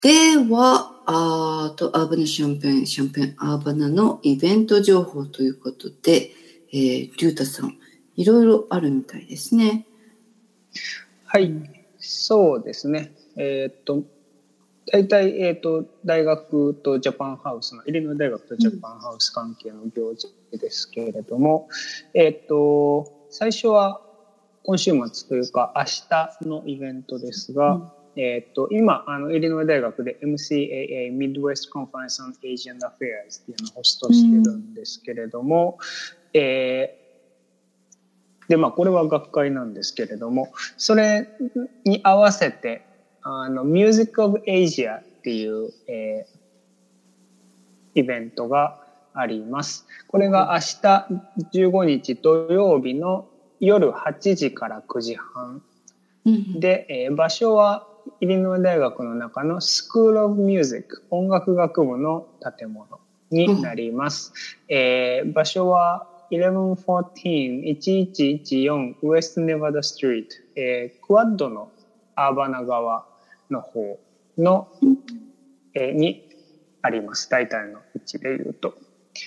では、アーバナシャンペンアーバナのイベント情報ということで、リュウタさん、いろいろあるみたいですね。 はい、そうですね。大体、大学とジャパンハウスの、イリノイ大学とジャパンハウス関係の行事ですけれども、最初は今週末というか明日のイベントですが、今、イリノイ大学で MCAA Midwest Conference on Asian Affairs っていうのをホストしてるんですけれども、で、これは学会なんですけれども、それに合わせて、Music of Asia っていう、イベントがあります。これが明日15日土曜日の夜8時から9時半。で、場所はイリノイ大学の中の School of Music 音楽学部の建物になります。場所は1114 West Nevada Street、クワッドのアーバナ川の方の、にあります。大体の位置で言うと。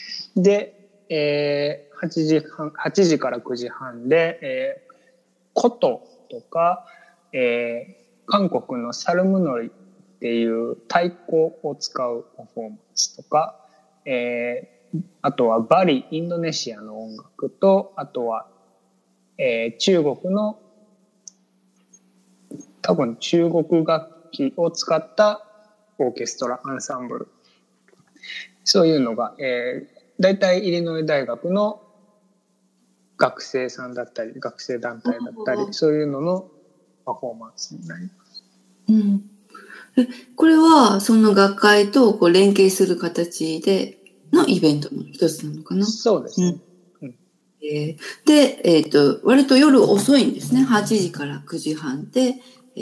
で、8時から9時半で、琴とか、韓国のサルムノリっていう太鼓を使うパフォーマンスとか、あとはバリ、インドネシアの音楽と、あとは、中国の多分中国楽器を使ったオーケストラ、アンサンブル。そういうのが、大体イリノイ大学の学生さんだったり、学生団体だったり、そういうののパフォーマンスになります。 これはその学会とこう連携する形でのイベントの一つなのかな？ そうですね。 で、割と夜遅いんですね。8時から9時半で、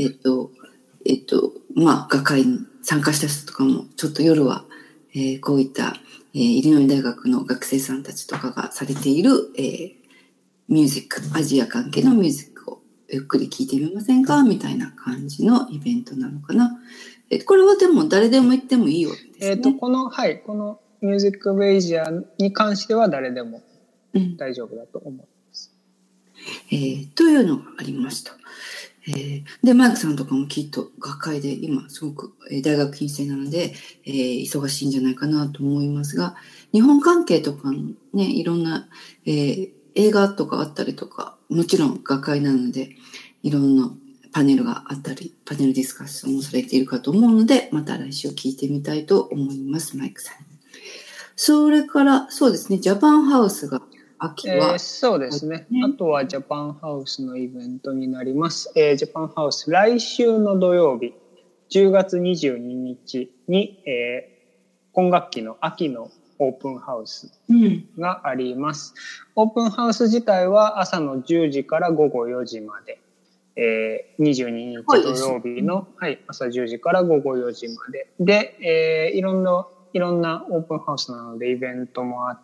学会に参加した人とかも、ちょっと夜は、こういった、イリノイ大学の学生さんたちとかがされている、ミュージック、アジア関係のミュージックをゆっくり聴いてみませんかみたいな感じのイベントなのかな。これはでも誰でも行ってもいいわけですね。 このミュージックオブエイジアに関しては誰でも大丈夫だと思います。 というのがありました。で、マイクさんとかもきっと学会で今すごく大学院生なので、忙しいんじゃないかなと思いますが、日本関係とかのね、いろんな、映画とかあったりとか、もちろん学会なので、いろんなパネルがあったり、パネルディスカッションもされているかと思うので、また来週聞いてみたいと思います、マイクさん。それから、そうですね、ジャパンハウスが秋は、 そうですね。あとはジャパンハウスのイベントになります。ジャパンハウス、来週の土曜日、10月22日に、今学期の秋のオープンハウスがあります。オープンハウス自体は朝の10時から午後4時まで。22日土曜日の、朝10時から午後4時まで。で、いろんなオープンハウスなのでイベントもあって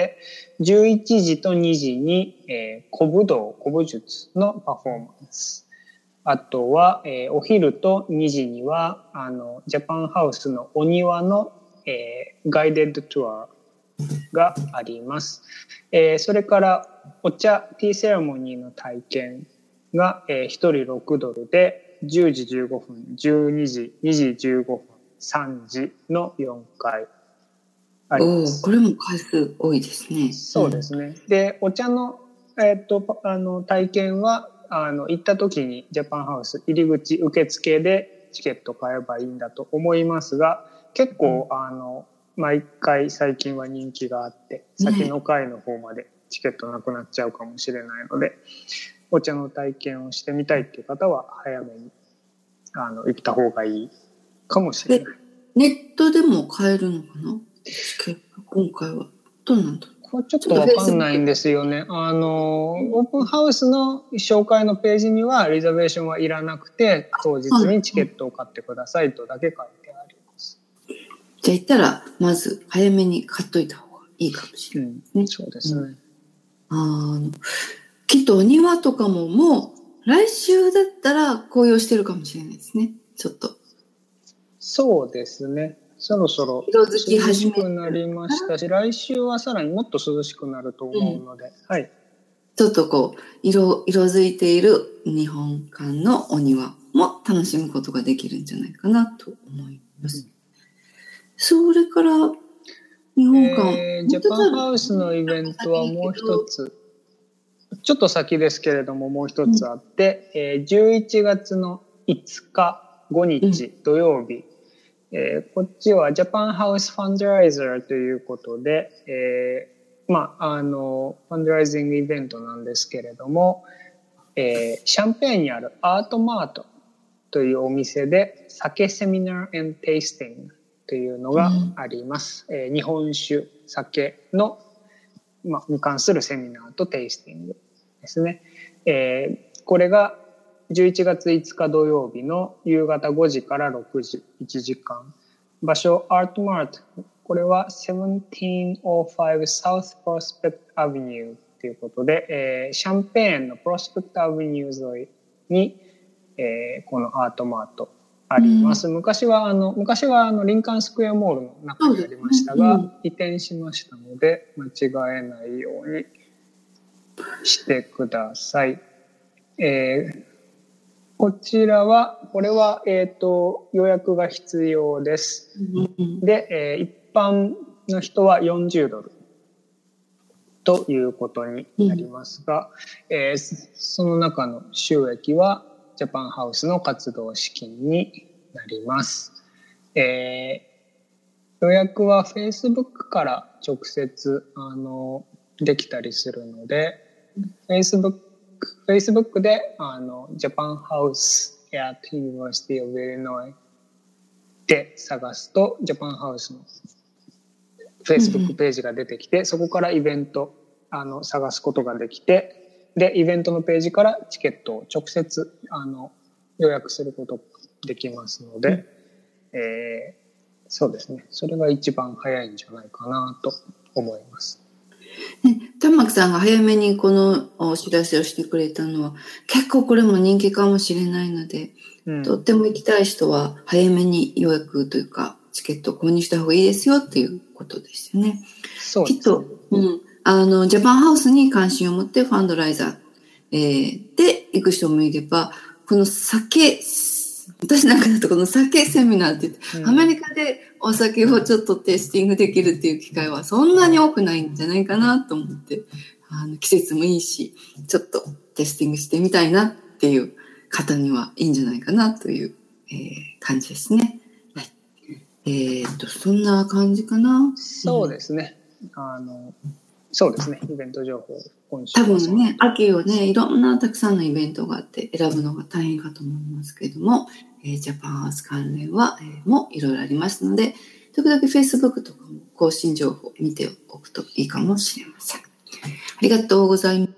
、11時と2時に、古武術のパフォーマンス。あとは、お昼と2時には、ジャパンハウスのお庭の、ガイデッドツアーがあります。それから、ティーセレモニーの体験が、1人$6で、10時15分、12時、2時15分、3時の4回。 これも回数多いですね。 そうですね。で、お茶の、体験は、行った時にジャパンハウス入り口受付でチケット買えばいいんだと思いますが、結構、毎回最近は人気があって、先の回の方までチケットなくなっちゃうかもしれないので、お茶の体験をしてみたいっていう方は早めに、行った方がいいかもしれない。 ネットでも買えるのかな？今回はどうなんだろう。 これちょっとわかんないんですよね。オープンハウスの紹介のページにはリザベーションはいらなくて、当日にチケットを買ってくださいとだけ書いてあります。 じゃあ行ったら、まず早めに買っといた方がいいかもしれないですね。 そうですね。 きっとお庭とかももう来週だったら紅葉してるかもしれないですね。ちょっと。 そうですね。そろそろ色づき涼し始めくなりましたし、来週はさらにもっと涼しくなると思うので、はい。 ちょっとこう、色づいている日本館のお庭も楽しむことができるんじゃないかなと思います。それから、日本館、 ジャパンハウスのイベントはもう一つ、ちょっと先ですけれども、もう一つあって、11月の5日、5日土曜日、こっちはジャパンハウスファンドライザーということで、ファンドライジングイベントなんですけれども、シャンペーンにあるアートマートというお店で酒セミナー&テイスティングというのがあります。日本酒、酒の、に関するセミナーとテイスティングですね。これが11月5日土曜日の夕方5時から6時、1時間。場所、アートマート。これは1705 South Prospect Avenue ということで、シャンペーンのプロスペクトアベニュー沿いに、このアートマートあります。昔はリンカーンスクエアモールの中にありましたが、移転しましたので、間違えないようにしてください。これは、予約が必要です。で、一般の人は40ドルということになりますが、その中の収益はジャパンハウスの活動資金になります。予約は Facebook から直接できたりするので、Facebook でJapan House at University of Illinois で探すと Japan House の Facebook ページが出てきて、そこからイベント探すことができて、でイベントのページからチケットを直接予約することができますので、そうですね、それが一番早いんじゃないかなと思います。 玉木さんが早めにこのお知らせをしてくれたのは結構これも人気かもしれないので、とっても行きたい人は早めに予約というかチケットを購入した方がいいですよっていうことですよね。 そうですね。 きっと、ジャパンハウスに関心を持ってファンドライザー、で行く人もいれば、この私なんかだとこの酒セミナーって言って、アメリカでお酒をちょっとテイスティングできるっていう機会はそんなに多くないんじゃないかなと思って、季節もいいし、ちょっとテイスティングしてみたいなっていう方にはいいんじゃないかなという、感じですね。はい。そんな感じかな。 そうですね。そうですね。イベント情報今週多分ね、秋はね、いろんなたくさんのイベントがあって選ぶのが大変かと思いますけれども、ジャパンハウス関連は、もいろいろありますので、時々 Facebook とかも更新情報を見ておくといいかもしれません。ありがとうございます。